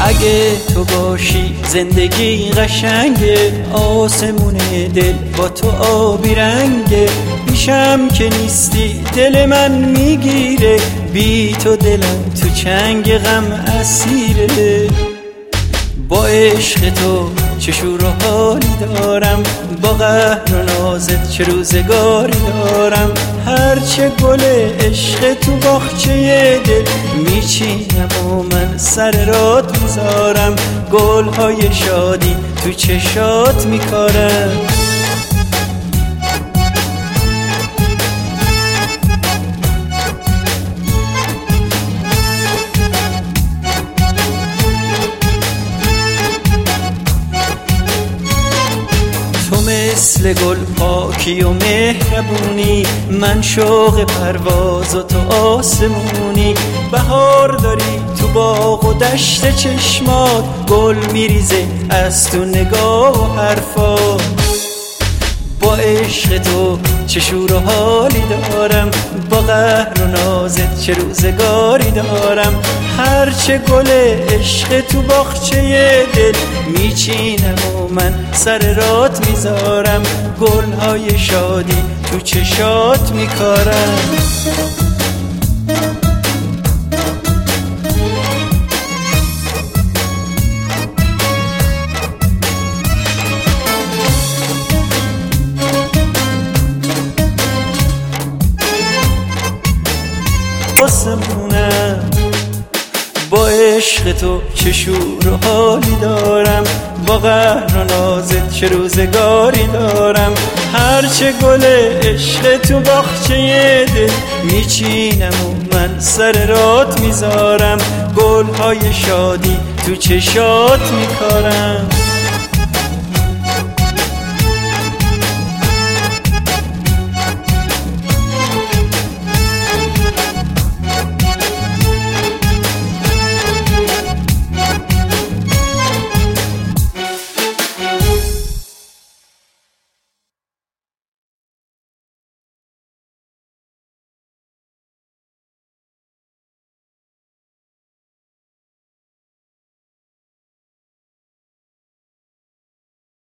اگه تو باشی زندگی قشنگه، آسمون دل با تو آبی رنگه. پیشم که نیستی دل من میگیره، بی تو دلم تو چنگ غم اسیره. با عشق تو چه شور و حالی دارم، با قهر و نازت چه روزگاری دارم. هرچه گل عشق تو باغچه دل میچینم و من سر رات میذارم. گلهای شادی تو چشات میکارم. مثل گل پاکی و مهربونی، من شوق پرواز و تو آسمونی. بهار داری تو باغ و دشت چشمات، گل میریزه از تو نگاه و حرفات. با عشق تو چه شور و حالی دارم، با قهر و نازت چه روزگاری دارم. هرچه گل عشق تو باغچه دل میچینم و من سر رات میذارم. گلهای شادی تو چشات میکارم. آسمونم با عشق تو چه شور و حالی دارم، با قهر و نازت چه روزگاری دارم. هرچه گل عشق تو باغچه دل میچینم و من سر رات میذارم. گلهای شادی تو چشات میکارم.